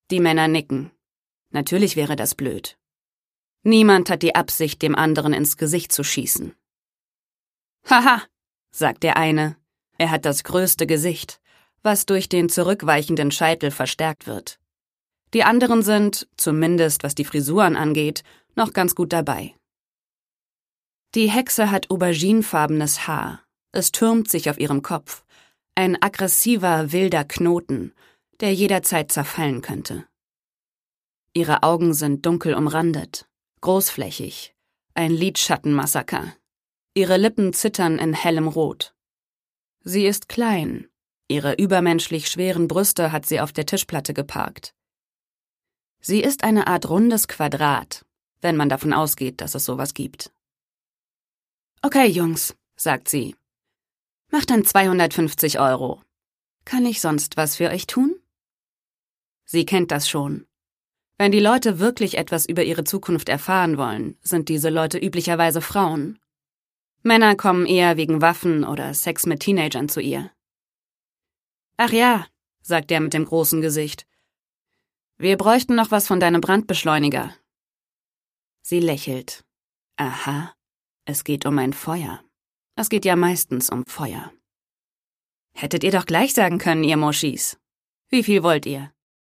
Die Männer nicken. Natürlich wäre das blöd. Niemand hat die Absicht, dem anderen ins Gesicht zu schießen. »Haha«, sagt der eine. Er hat das größte Gesicht, was durch den zurückweichenden Scheitel verstärkt wird. Die anderen sind, zumindest was die Frisuren angeht, noch ganz gut dabei. Die Hexe hat auberginefarbenes Haar. Es türmt sich auf ihrem Kopf. Ein aggressiver, wilder Knoten, der jederzeit zerfallen könnte. Ihre Augen sind dunkel umrandet, großflächig, ein Lidschattenmassaker. Ihre Lippen zittern in hellem Rot. Sie ist klein. Ihre übermenschlich schweren Brüste hat sie auf der Tischplatte geparkt. Sie ist eine Art rundes Quadrat, wenn man davon ausgeht, dass es sowas gibt. »Okay, Jungs«, sagt sie. »Macht dann 250 €. Kann ich sonst was für euch tun?« Sie kennt das schon. Wenn die Leute wirklich etwas über ihre Zukunft erfahren wollen, sind diese Leute üblicherweise Frauen. Männer kommen eher wegen Waffen oder Sex mit Teenagern zu ihr. »Ach ja«, sagt der mit dem großen Gesicht. »Wir bräuchten noch was von deinem Brandbeschleuniger.« Sie lächelt. Aha, es geht um ein Feuer. Es geht ja meistens um Feuer. »Hättet ihr doch gleich sagen können, ihr Moschis. Wie viel wollt ihr?«